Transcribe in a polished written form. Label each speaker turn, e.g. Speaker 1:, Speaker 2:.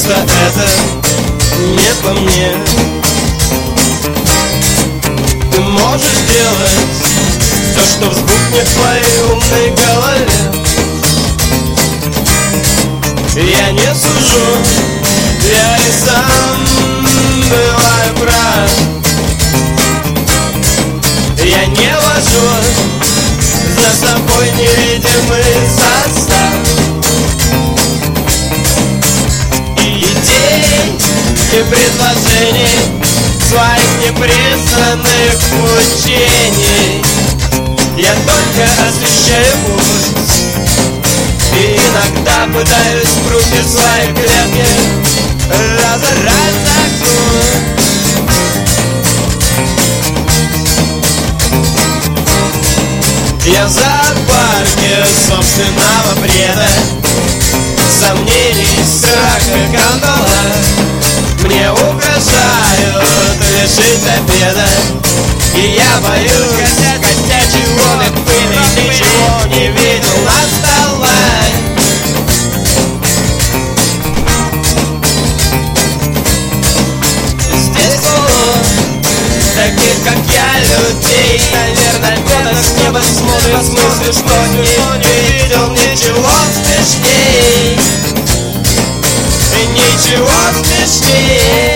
Speaker 1: просто это не по мне. Ты можешь делать все, что взбухнет в твоей умной голове. Я не сужу, я и сам бываю прав. Я не вожу за собой невидимый состав. И идей, и предложений, своих непризнанных учений я только освещаю путь. И иногда пытаюсь в руки свои клетки разорать закон. Я в зоопарке собственного бреда, сомнений, страха, кандала. Мне угрожают лишить обеда, и я боюсь, хотя чего не пыли, ничего не видел на столе. Здесь полно таких, как я, людей. Наверное, кто-то с неба смотрит в смысле, что не видел ничего смешней. Ничего смешней.